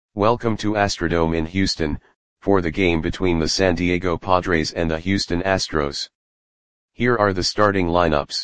Welcome to Astrodome in Houston, for the game between the San Diego Padres and the Houston Astros. Here are the starting lineups.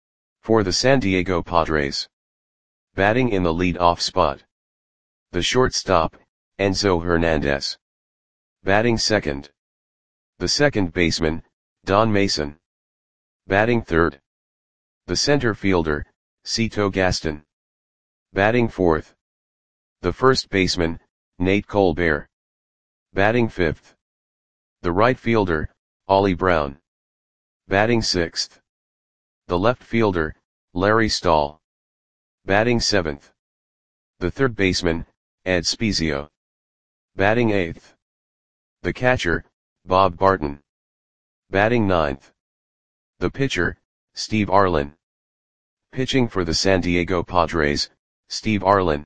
For the San Diego Padres. Batting in the lead-off spot. The shortstop, Enzo Hernandez. Batting second. The second baseman, Don Mason. Batting third. The center fielder, Cito Gaston. Batting fourth. The first baseman, Nate Colbert. Batting fifth. The right fielder, Ollie Brown. Batting sixth. The left fielder, Larry Stahl. Batting seventh. The third baseman, Ed Spezio. Batting eighth. The catcher, Bob Barton. Batting ninth. The pitcher, Steve Arlen. Pitching for the San Diego Padres, Steve Arlen.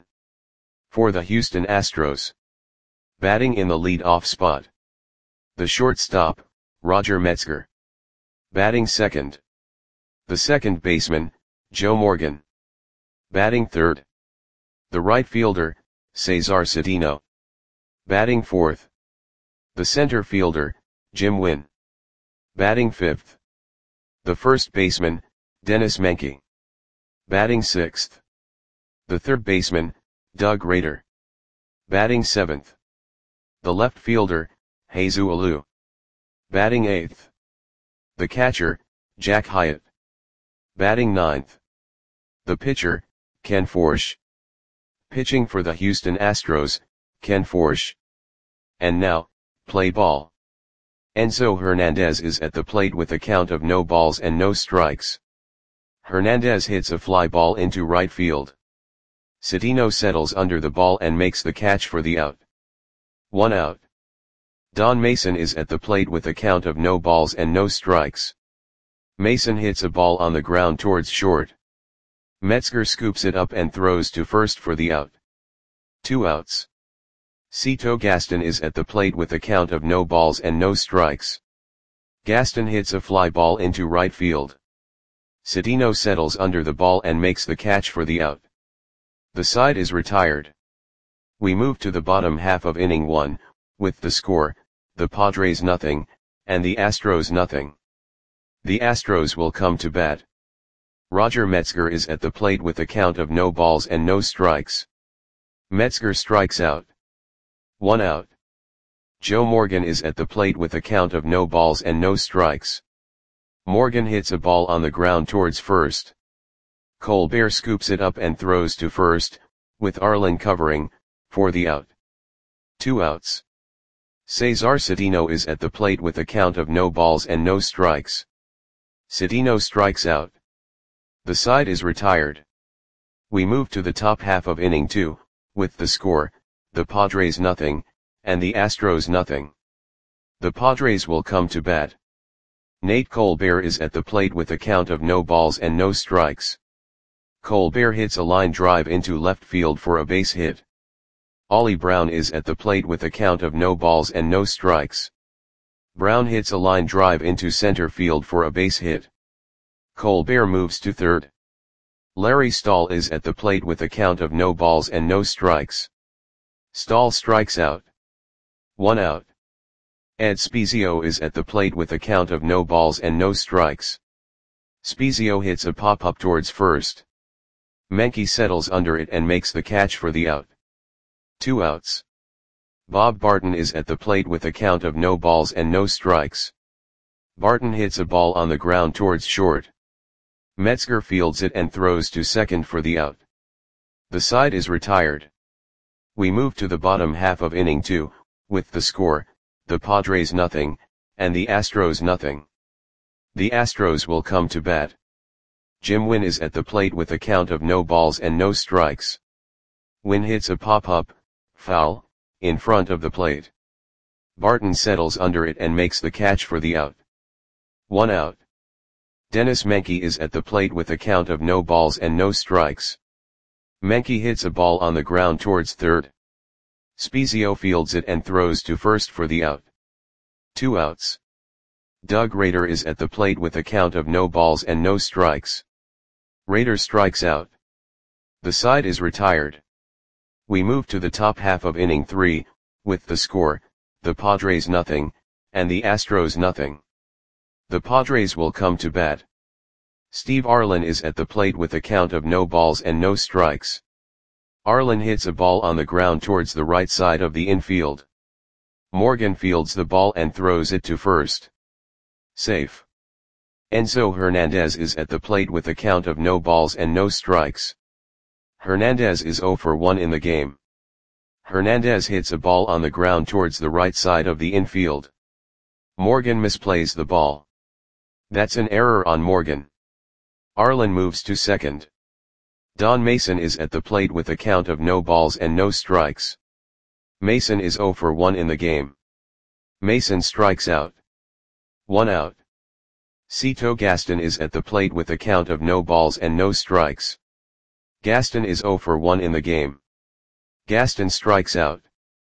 For the Houston Astros. Batting in the lead-off spot. The shortstop, Roger Metzger. Batting second. The second baseman, Joe Morgan. Batting third. The right fielder, Cesar Cedeno. Batting fourth. The center fielder, Jim Wynn. Batting fifth. The first baseman, Dennis Menke. Batting sixth. The third baseman, Doug Rader. Batting seventh. The left fielder, Jesus Alou. Batting eighth. The catcher, Jack Hyatt. Batting ninth. The pitcher, Ken Forsch. Pitching for the Houston Astros, Ken Forsch. And now, play ball. Enzo Hernandez is at the plate with a count of no balls and no strikes. Hernandez hits a fly ball into right field. Cedeno settles under the ball and makes the catch for the out. 1 out. Don Mason is at the plate with a count of no balls and no strikes. Mason hits a ball on the ground towards short. Metzger scoops it up and throws to first for the out. 2 outs. Cito Gaston is at the plate with a count of no balls and no strikes. Gaston hits a fly ball into right field. Cedeno settles under the ball and makes the catch for the out. The side is retired. We move to the bottom half of inning 1, with the score, the Padres nothing, and the Astros nothing. The Astros will come to bat. Roger Metzger is at the plate with a count of no balls and no strikes. Metzger strikes out. 1 out. Joe Morgan is at the plate with a count of no balls and no strikes. Morgan hits a ball on the ground towards first. Colbert scoops it up and throws to first, with Arlen covering, for the out. 2 outs. Cesar Cedeno is at the plate with a count of no balls and no strikes. Cedeno strikes out. The side is retired. We move to the top half of inning 2, with the score, the Padres nothing, and the Astros nothing. The Padres will come to bat. Nate Colbert is at the plate with a count of no balls and no strikes. Colbert hits a line drive into left field for a base hit. Ollie Brown is at the plate with a count of no balls and no strikes. Brown hits a line drive into center field for a base hit. Colbert moves to third. Larry Stahl is at the plate with a count of no balls and no strikes. Stahl strikes out. 1 out. Ed Spezio is at the plate with a count of no balls and no strikes. Spezio hits a pop-up towards first. Menke settles under it and makes the catch for the out. 2 outs. Bob Barton is at the plate with a count of no balls and no strikes. Barton hits a ball on the ground towards short. Metzger fields it and throws to second for the out. The side is retired. We move to the bottom half of inning 2, with the score, the Padres nothing, and the Astros nothing. The Astros will come to bat. Jim Wynn is at the plate with a count of no balls and no strikes. Wynn hits a pop-up, foul, in front of the plate. Barton settles under it and makes the catch for the out. 1 out. Dennis Menke is at the plate with a count of no balls and no strikes. Menke hits a ball on the ground towards third. Spezio fields it and throws to first for the out. 2 outs. Doug Rader is at the plate with a count of no balls and no strikes. Rader strikes out. The side is retired. We move to the top half of inning 3, with the score, the Padres nothing, and the Astros nothing. The Padres will come to bat. Steve Arlen is at the plate with a count of no balls and no strikes. Arlen hits a ball on the ground towards the right side of the infield. Morgan fields the ball and throws it to first. Safe. Enzo Hernandez is at the plate with a count of no balls and no strikes. Hernandez is 0 for 1 in the game. Hernandez hits a ball on the ground towards the right side of the infield. Morgan misplays the ball. That's an error on Morgan. Arlen moves to second. Don Mason is at the plate with a count of no balls and no strikes. Mason is 0 for 1 in the game. Mason strikes out. 1 out. Cito Gaston is at the plate with a count of no balls and no strikes. Gaston is 0 for 1 in the game. Gaston strikes out.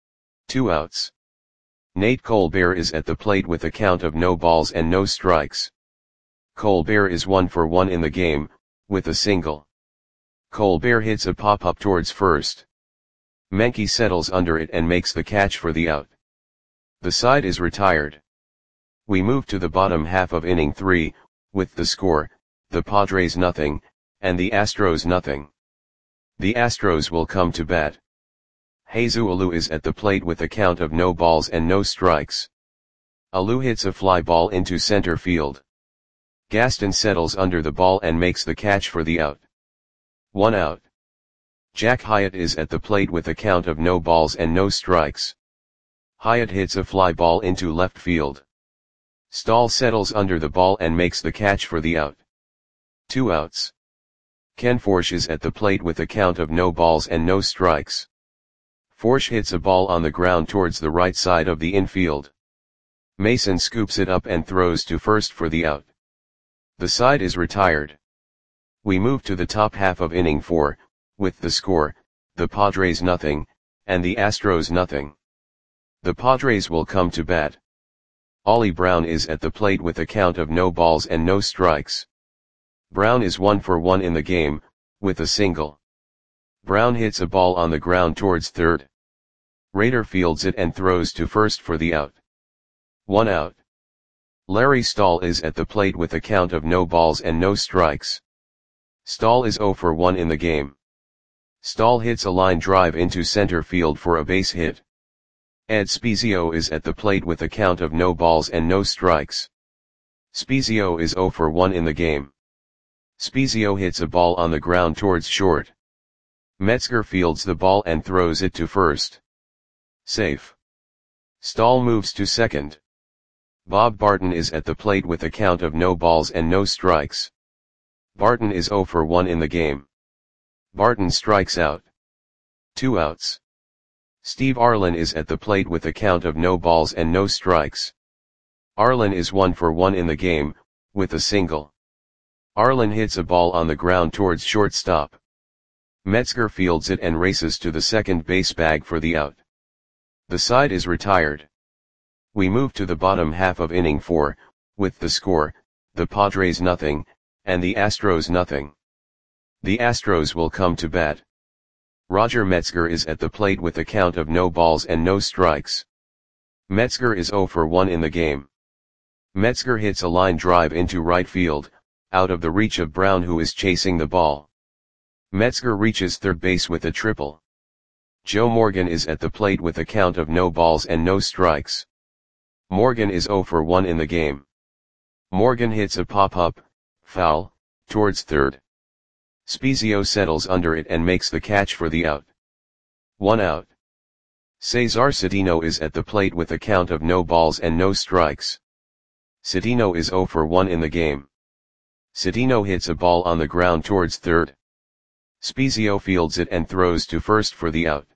2 outs. Nate Colbert is at the plate with a count of no balls and no strikes. Colbert is 1 for 1 in the game, with a single. Colbert hits a pop-up towards first. Menke settles under it and makes the catch for the out. The side is retired. We move to the bottom half of inning 3, with the score, the Padres nothing, and the Astros nothing. The Astros will come to bat. Jesus Alou is at the plate with a count of no balls and no strikes. Alou hits a fly ball into center field. Gaston settles under the ball and makes the catch for the out. 1 out. Jack Hyatt is at the plate with a count of no balls and no strikes. Hyatt hits a fly ball into left field. Stahl settles under the ball and makes the catch for the out. 2 outs. Ken Forsch is at the plate with a count of no balls and no strikes. Forsch hits a ball on the ground towards the right side of the infield. Mason scoops it up and throws to first for the out. The side is retired. We move to the top half of inning 4, with the score, the Padres nothing, and the Astros nothing. The Padres will come to bat. Ollie Brown is at the plate with a count of no balls and no strikes. Brown is 1 for 1 in the game, with a single. Brown hits a ball on the ground towards third. Rader fields it and throws to first for the out. 1 out. Larry Stahl is at the plate with a count of no balls and no strikes. Stahl is 0 for 1 in the game. Stahl hits a line drive into center field for a base hit. Ed Spezio is at the plate with a count of no balls and no strikes. Spezio is 0 for 1 in the game. Spezio hits a ball on the ground towards short. Metzger fields the ball and throws it to first. Safe. Stahl moves to second. Bob Barton is at the plate with a count of no balls and no strikes. Barton is 0 for 1 in the game. Barton strikes out. 2 outs. Steve Arlen is at the plate with a count of no balls and no strikes. Arlen is 1 for 1 in the game, with a single. Arlen hits a ball on the ground towards shortstop. Metzger fields it and races to the second base bag for the out. The side is retired. We move to the bottom half of inning 4, with the score, the Padres nothing, and the Astros nothing. The Astros will come to bat. Roger Metzger is at the plate with a count of no balls and no strikes. Metzger is 0 for 1 in the game. Metzger hits a line drive into right field, out of the reach of Brown who is chasing the ball. Metzger reaches third base with a triple. Joe Morgan is at the plate with a count of no balls and no strikes. Morgan is 0 for 1 in the game. Morgan hits a pop-up, foul, towards third. Spezio settles under it and makes the catch for the out. 1 out. Cesar Cedeno is at the plate with a count of no balls and no strikes. Cedeno is 0 for 1 in the game. Cedeno hits a ball on the ground towards third. Spezio fields it and throws to first for the out.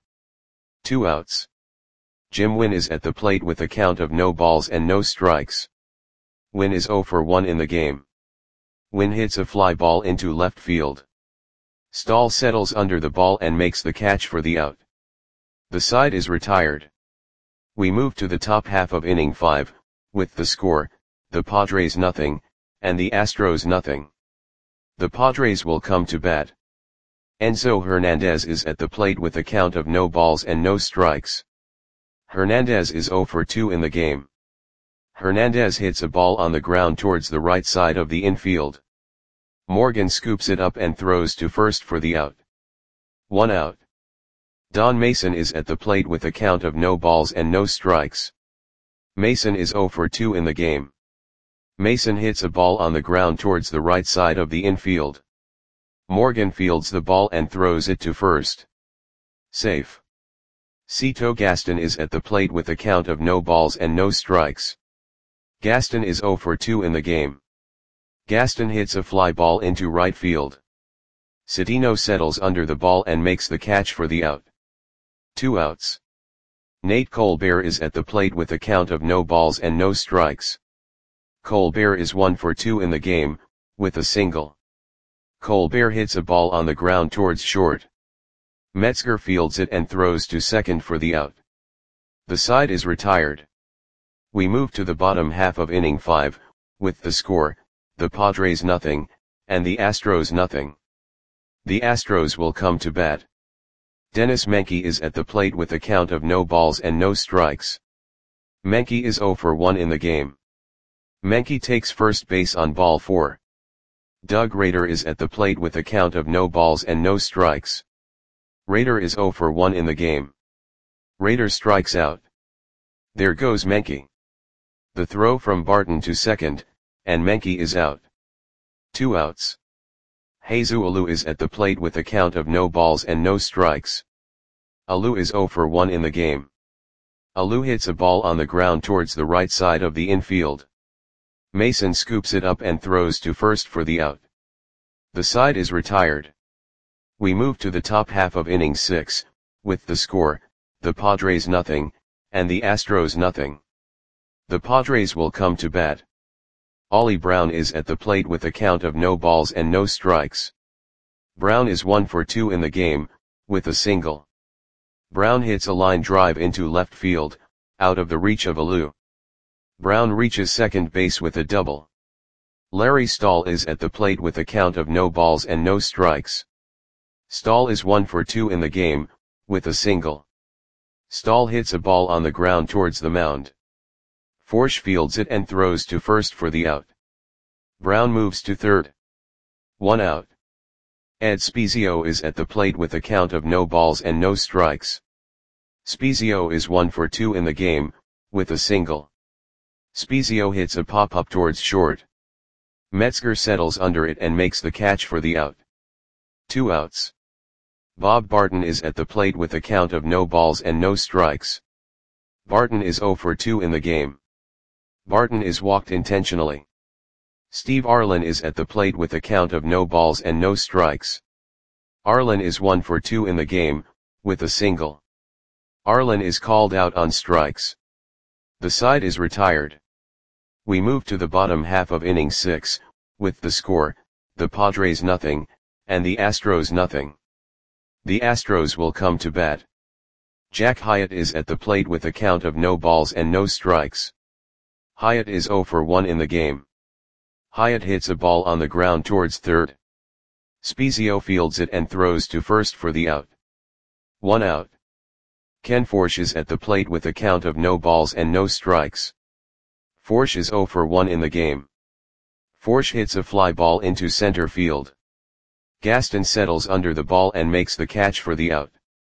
2 outs. Jim Wynn is at the plate with a count of no balls and no strikes. Wynn is 0 for 1 in the game. Wynn hits a fly ball into left field. Stahl settles under the ball and makes the catch for the out. The side is retired. We move to the top half of inning 5, with the score, the Padres nothing, and the Astros nothing. The Padres will come to bat. Enzo Hernandez is at the plate with a count of no balls and no strikes. Hernandez is 0 for 2 in the game. Hernandez hits a ball on the ground towards the right side of the infield. Morgan scoops it up and throws to first for the out. 1 out. Don Mason is at the plate with a count of no balls and no strikes. Mason is 0 for 2 in the game. Mason hits a ball on the ground towards the right side of the infield. Morgan fields the ball and throws it to first. Safe. Cito Gaston is at the plate with a count of no balls and no strikes. Gaston is 0 for 2 in the game. Gaston hits a fly ball into right field. Citino settles under the ball and makes the catch for the out. 2 outs. Nate Colbert is at the plate with a count of no balls and no strikes. Colbert is 1 for 2 in the game, with a single. Colbert hits a ball on the ground towards short. Metzger fields it and throws to second for the out. The side is retired. We move to the bottom half of inning 5, with the score, the Padres nothing, and the Astros nothing. The Astros will come to bat. Dennis Menke is at the plate with a count of no balls and no strikes. Menke is 0 for 1 in the game. Menke takes first base on ball 4. Doug Rader is at the plate with a count of no balls and no strikes. Rader is 0 for 1 in the game. Rader strikes out. There goes Menke. The throw from Barton to second, and Menke is out. 2 outs. Jesus Alou is at the plate with a count of no balls and no strikes. Alou is 0 for 1 in the game. Alou hits a ball on the ground towards the right side of the infield. Mason scoops it up and throws to first for the out. The side is retired. We move to the top half of inning 6, with the score, the Padres nothing, and the Astros nothing. The Padres will come to bat. Ollie Brown is at the plate with a count of no balls and no strikes. Brown is 1 for 2 in the game, with a single. Brown hits a line drive into left field, out of the reach of Alou. Brown reaches second base with a double. Larry Stahl is at the plate with a count of no balls and no strikes. Stahl is 1 for 2 in the game, with a single. Stahl hits a ball on the ground towards the mound. Forsch fields it and throws to first for the out. Brown moves to third. 1 out. Ed Spezio is at the plate with a count of no balls and no strikes. Spezio is 1 for 2 in the game, with a single. Spezio hits a pop-up towards short. Metzger settles under it and makes the catch for the out. 2 outs. Bob Barton is at the plate with a count of no balls and no strikes. Barton is 0 for 2 in the game. Barton is walked intentionally. Steve Arlen is at the plate with a count of no balls and no strikes. Arlen is 1 for 2 in the game, with a single. Arlen is called out on strikes. The side is retired. We move to the bottom half of inning 6, with the score, the Padres nothing, and the Astros nothing. The Astros will come to bat. Jack Hyatt is at the plate with a count of no balls and no strikes. Hyatt is 0 for 1 in the game. Hyatt hits a ball on the ground towards third. Spezio fields it and throws to first for the out. 1 out. Ken Forsch is at the plate with a count of no balls and no strikes. Forsch is 0 for 1 in the game. Forsch hits a fly ball into center field. Gaston settles under the ball and makes the catch for the out.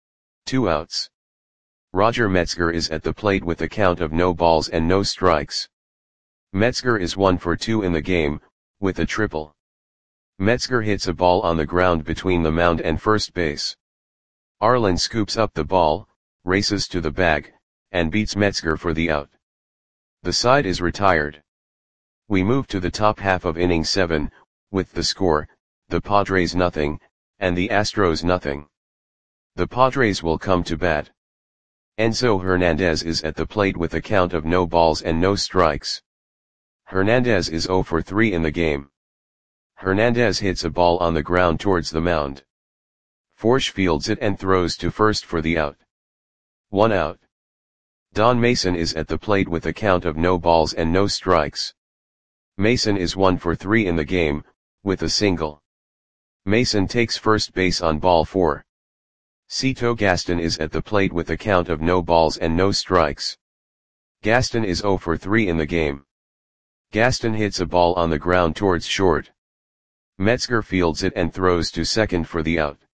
2 outs. Roger Metzger is at the plate with a count of no balls and no strikes. Metzger is 1 for 2 in the game, with a triple. Metzger hits a ball on the ground between the mound and first base. Arlen scoops up the ball, races to the bag, and beats Metzger for the out. The side is retired. We move to the top half of inning 7, with the score, the Padres nothing, and the Astros nothing. The Padres will come to bat. Enzo Hernandez is at the plate with a count of no balls and no strikes. Hernandez is 0 for 3 in the game. Hernandez hits a ball on the ground towards the mound. Forsch fields it and throws to first for the out. 1 out. Don Mason is at the plate with a count of no balls and no strikes. Mason is 1 for 3 in the game, with a single. Mason takes first base on ball 4. Cito Gaston is at the plate with a count of no balls and no strikes. Gaston is 0 for 3 in the game. Gaston hits a ball on the ground towards short. Metzger fields it and throws to second for the out.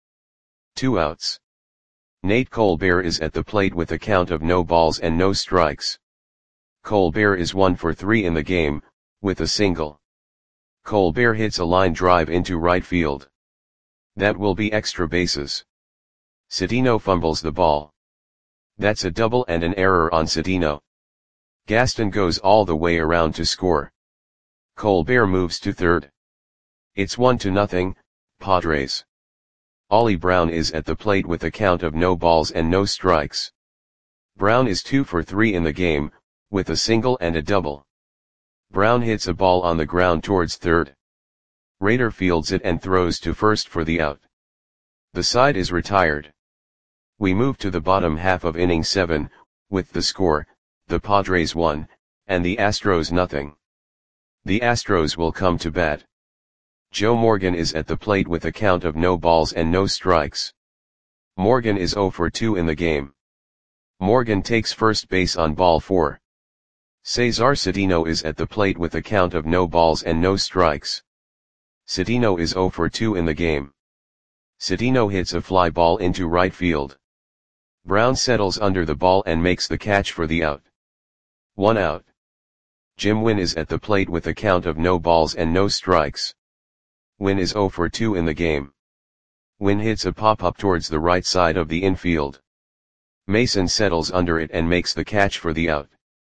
2 outs. Nate Colbert is at the plate with a count of no balls and no strikes. Colbert is 1 for 3 in the game, with a single. Colbert hits a line drive into right field. That will be extra bases. Cedeno fumbles the ball. That's a double and an error on Cedeno. Gaston goes all the way around to score. Colbert moves to third. It's 1-0, Padres. Ollie Brown is at the plate with a count of no balls and no strikes. Brown is 2 for 3 in the game, with a single and a double. Brown hits a ball on the ground towards third. Rader fields it and throws to first for the out. The side is retired. We move to the bottom half of inning 7, with the score, the Padres 1, and the Astros 0. The Astros will come to bat. Joe Morgan is at the plate with a count of no balls and no strikes. Morgan is 0 for 2 in the game. Morgan takes first base on ball 4. Cesar Cedeno is at the plate with a count of no balls and no strikes. Cedeno is 0 for 2 in the game. Cedeno hits a fly ball into right field. Brown settles under the ball and makes the catch for the out. 1 out. Jim Wynn is at the plate with a count of no balls and no strikes. Wynn is 0 for 2 in the game. Wynn hits a pop-up towards the right side of the infield. Mason settles under it and makes the catch for the out.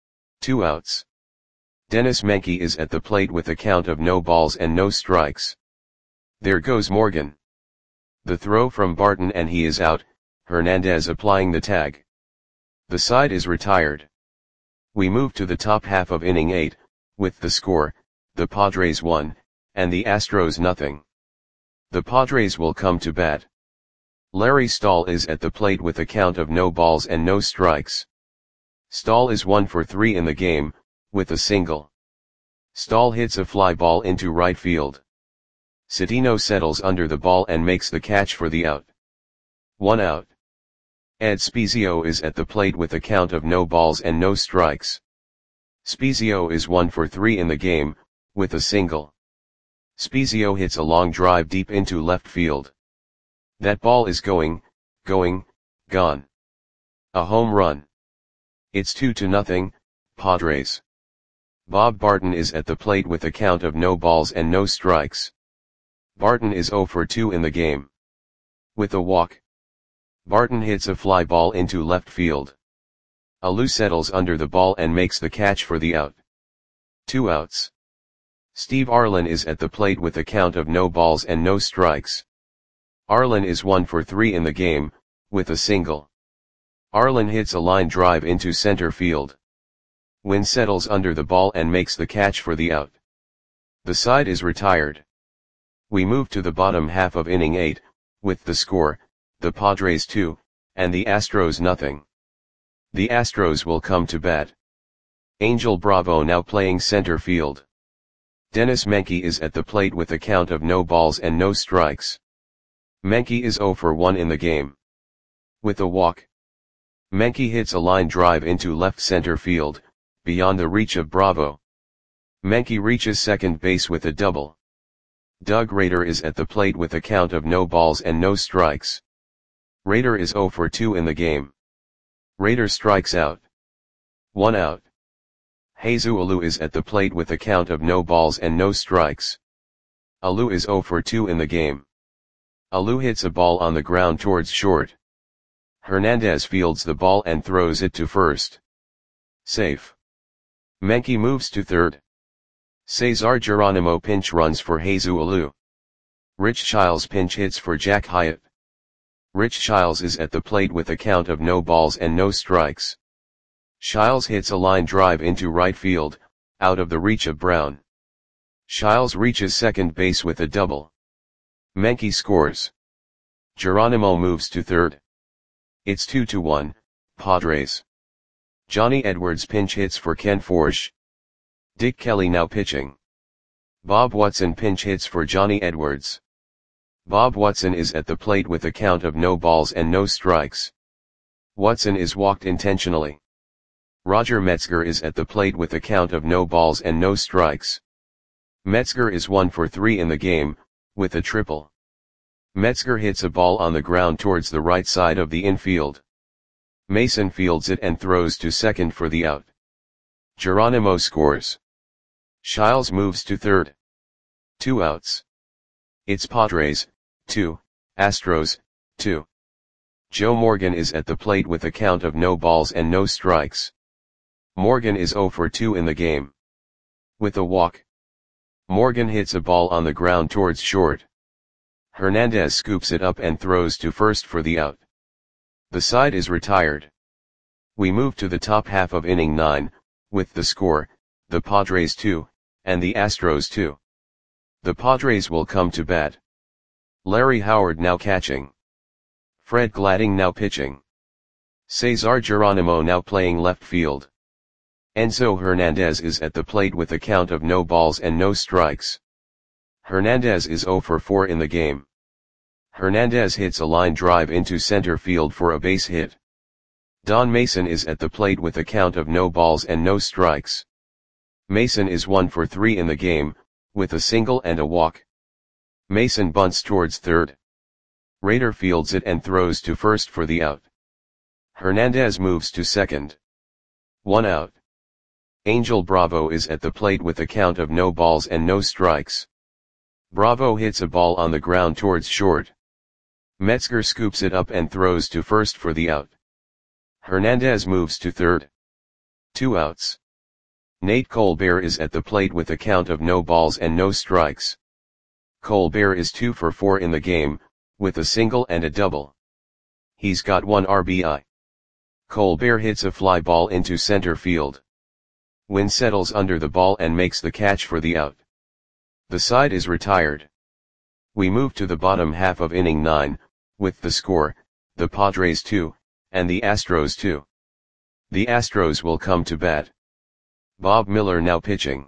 2 outs. Dennis Menke is at the plate with a count of no balls and no strikes. There goes Morgan. The throw from Barton and he is out, Hernandez applying the tag. The side is retired. We move to the top half of inning 8, with the score, the Padres 1, and the Astros 0. The Padres will come to bat. Larry Stahl is at the plate with a count of no balls and no strikes. Stahl is 1 for 3 in the game, with a single. Stahl hits a fly ball into right field. Cedeno settles under the ball and makes the catch for the out. 1 out. Ed Spezio is at the plate with a count of no balls and no strikes. Spezio is 1 for 3 in the game, with a single. Spezio hits a long drive deep into left field. That ball is gone. A home run. It's 2-0, Padres. Bob Barton is at the plate with a count of no balls and no strikes. Barton is 0 for 2 in the game. With a walk. Barton hits a fly ball into left field. Alou settles under the ball and makes the catch for the out. 2 outs. Steve Arlen is at the plate with a count of no balls and no strikes. Arlen is 1 for 3 in the game, with a single. Arlen hits a line drive into center field. Wynn settles under the ball and makes the catch for the out. The side is retired. We move to the bottom half of inning 8, with the score, the Padres 2, and the Astros 0. The Astros will come to bat. Angel Bravo now playing center field. Dennis Menke is at the plate with a count of no balls and no strikes. Menke is 0 for 1 in the game. With a walk. Menke hits a line drive into left center field, beyond the reach of Bravo. Menke reaches second base with a double. Doug Rader is at the plate with a count of no balls and no strikes. Rader is 0 for 2 in the game. Rader strikes out. 1 out. Jesus Alou is at the plate with a count of no balls and no strikes. Alou is 0 for 2 in the game. Alou hits a ball on the ground towards short. Hernandez fields the ball and throws it to first. Safe. Menke moves to third. Cesar Geronimo pinch runs for Jesus Alou. Rich Childs pinch hits for Jack Hyatt. Rich Childs is at the plate with a count of no balls and no strikes. Childs hits a line drive into right field, out of the reach of Brown. Childs reaches second base with a double. Menke scores. Geronimo moves to third. It's 2-1, Padres. Johnny Edwards pinch hits for Ken Forsch. Dick Kelly now pitching. Bob Watson pinch hits for Johnny Edwards. Bob Watson is at the plate with a count of no balls and no strikes. Watson is walked intentionally. Roger Metzger is at the plate with a count of no balls and no strikes. Metzger is 1 for 3 in the game, with a triple. Metzger hits a ball on the ground towards the right side of the infield. Mason fields it and throws to second for the out. Geronimo scores. Shiles moves to third. 2 outs. It's Padres, 2, Astros, 2. Joe Morgan is at the plate with a count of no balls and no strikes. Morgan is 0 for 2 in the game. With a walk. Morgan hits a ball on the ground towards short. Hernandez scoops it up and throws to first for the out. The side is retired. We move to the top half of inning 9, with the score, the Padres 2, and the Astros 2. The Padres will come to bat. Larry Howard now catching. Fred Gladding now pitching. Cesar Geronimo now playing left field. Enzo Hernandez is at the plate with a count of no balls and no strikes. Hernandez is 0 for 4 in the game. Hernandez hits a line drive into center field for a base hit. Don Mason is at the plate with a count of no balls and no strikes. Mason is 1 for 3 in the game, with a single and a walk. Mason bunts towards third. Rader fields it and throws to first for the out. Hernandez moves to second. 1 out. Angel Bravo is at the plate with a count of no balls and no strikes. Bravo hits a ball on the ground towards short. Metzger scoops it up and throws to first for the out. Hernandez moves to third. 2 outs. Nate Colbert is at the plate with a count of no balls and no strikes. Colbert is 2 for 4 in the game, with a single and a double. He's got 1 RBI. Colbert hits a fly ball into center field. Wynn settles under the ball and makes the catch for the out. The side is retired. We move to the bottom half of inning 9, with the score, the Padres 2, and the Astros 2. The Astros will come to bat. Bob Miller now pitching.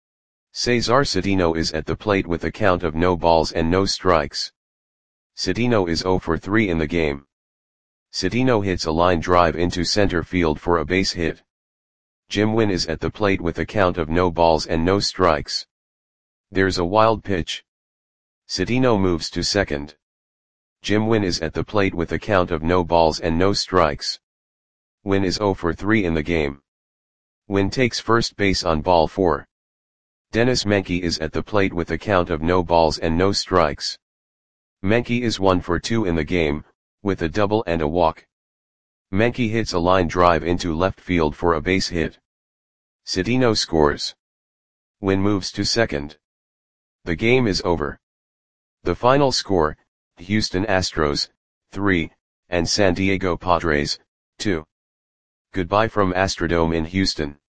Cesar Cedeno is at the plate with a count of no balls and no strikes. Cedeno is 0 for 3 in the game. Cedeno hits a line drive into center field for a base hit. Jim Wynn is at the plate with a count of no balls and no strikes. There's a wild pitch. Cedeno moves to second. Jim Wynn is at the plate with a count of no balls and no strikes. Wynn is 0 for 3 in the game. Wynn takes first base on ball 4. Dennis Menke is at the plate with a count of no balls and no strikes. Menke is 1 for 2 in the game, with a double and a walk. Menke hits a line drive into left field for a base hit. Cedeno scores. Wynn moves to second. The game is over. The final score, Houston Astros, 3, and San Diego Padres, 2. Goodbye from Astrodome in Houston.